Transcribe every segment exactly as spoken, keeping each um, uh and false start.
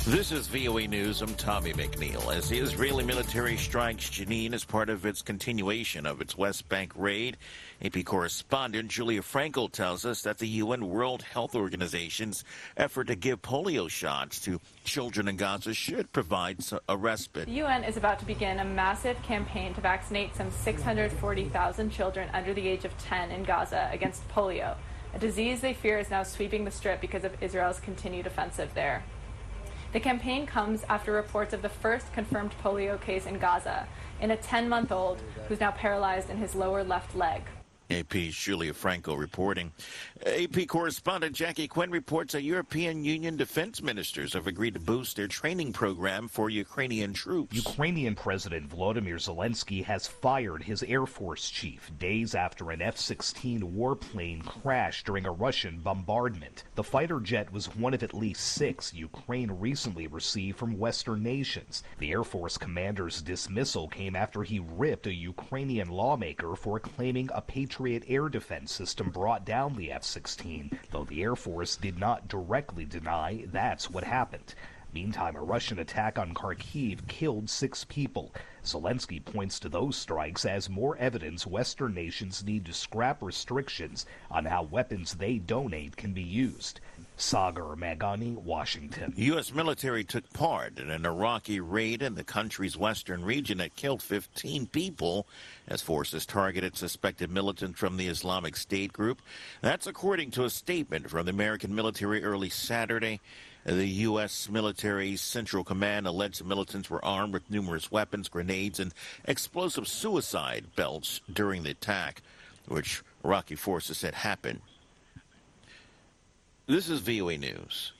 This is V O A News. I'm Tommy McNeil. As the Israeli military strikes Jenin as part of its continuation of its West Bank raid, A P correspondent Julia Frankel tells us that the U N World Health Organization's effort to give polio shots to children in Gaza should provide a respite. The U N is about to begin a massive campaign to vaccinate some six hundred forty thousand children under the age of ten in Gaza against polio, a disease they fear is now sweeping the Strip because of Israel's continued offensive there. The campaign comes after reports of the first confirmed polio case in Gaza in a ten-month-old who's now paralyzed in his lower left leg. A P's Julia Franco reporting. A P correspondent Jackie Quinn reports that European Union defense ministers have agreed to boost their training program for Ukrainian troops. Ukrainian President Volodymyr Zelensky has fired his Air Force chief days after an F sixteen warplane crashed during a Russian bombardment. The fighter jet was one of at least six Ukraine recently received from Western nations. The Air Force commander's dismissal came after he ripped a Ukrainian lawmaker for claiming a Patriot air defense system brought down the F sixteen, though the Air Force did not directly deny that's what happened. Meantime, a Russian attack on Kharkiv killed six people. Zelensky points to those strikes as more evidence Western nations need to scrap restrictions on how weapons they donate can be used. Sagar Magani, Washington. U S military took part in an Iraqi raid in the country's western region that killed fifteen people as forces targeted suspected militants from the Islamic State group. That's according to a statement from the American military early Saturday. The U S military Central Command alleged the militants were armed with numerous weapons, grenades, and explosive suicide belts during the attack, which Iraqi forces said happened. This is V O A News.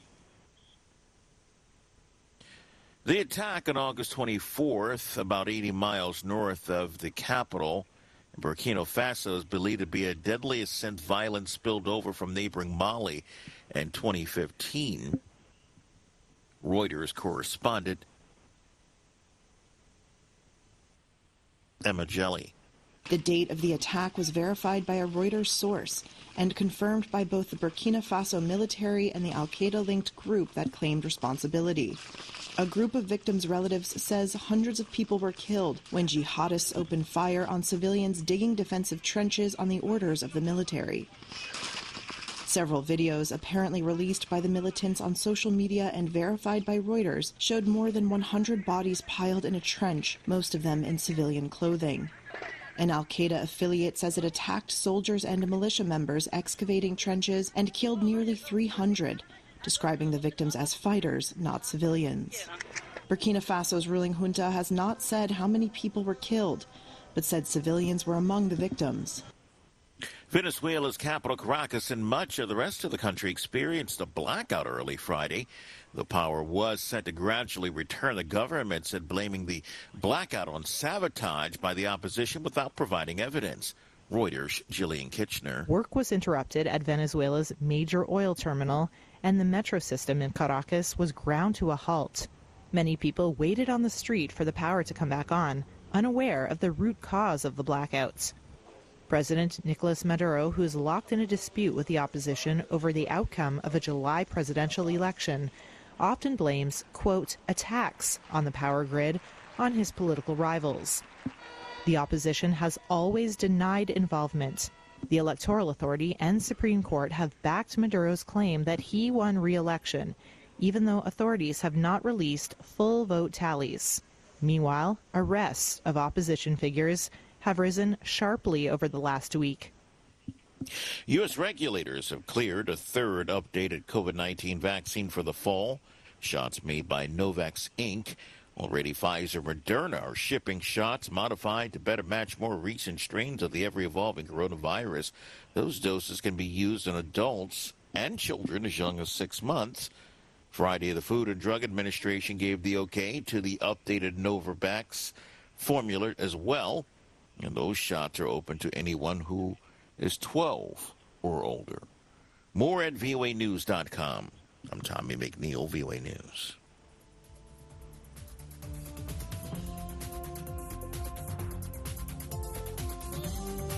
The attack on August twenty-fourth, about eighty miles north of the capital, Burkina Faso, is believed to be a deadly ascent violence spilled over from neighboring Mali in twenty fifteen. Reuters correspondent Emma Jelly. The date of the attack was verified by a Reuters source and confirmed by both the Burkina Faso military and the al-Qaeda-linked group that claimed responsibility. A group of victims' relatives says hundreds of people were killed when jihadists opened fire on civilians digging defensive trenches on the orders of the military. Several videos apparently released by the militants on social media and verified by Reuters showed more than one hundred bodies piled in a trench, most of them in civilian clothing. An al-Qaeda affiliate says it attacked soldiers and militia members excavating trenches and killed nearly three hundred, describing the victims as fighters, not civilians. Burkina Faso's ruling junta has not said how many people were killed, but said civilians were among the victims. Venezuela's capital, Caracas, and much of the rest of the country experienced a blackout early Friday. The power was set to gradually return. The government said blaming the blackout on sabotage by the opposition without providing evidence. Reuters' Jillian Kitchener. Work was interrupted at Venezuela's major oil terminal, and the metro system in Caracas was ground to a halt. Many people waited on the street for the power to come back on, unaware of the root cause of the blackouts. President Nicolas Maduro, who is locked in a dispute with the opposition over the outcome of a July presidential election, often blames, quote, attacks on the power grid on his political rivals. The opposition has always denied involvement. The Electoral Authority and Supreme Court have backed Maduro's claim that he won re-election, even though authorities have not released full vote tallies. Meanwhile, arrests of opposition figures have risen sharply over the last week. U S regulators have cleared a third updated COVID nineteen vaccine for the fall. Shots made by Novavax Incorporated. Already Pfizer and Moderna are shipping shots modified to better match more recent strains of the ever-evolving coronavirus. Those doses can be used in adults and children as young as six months. Friday, the Food and Drug Administration gave the okay to the updated Novavax formula as well. And those shots are open to anyone who is twelve or older. More at V O A news dot com. I'm Tommy McNeil, V O A News.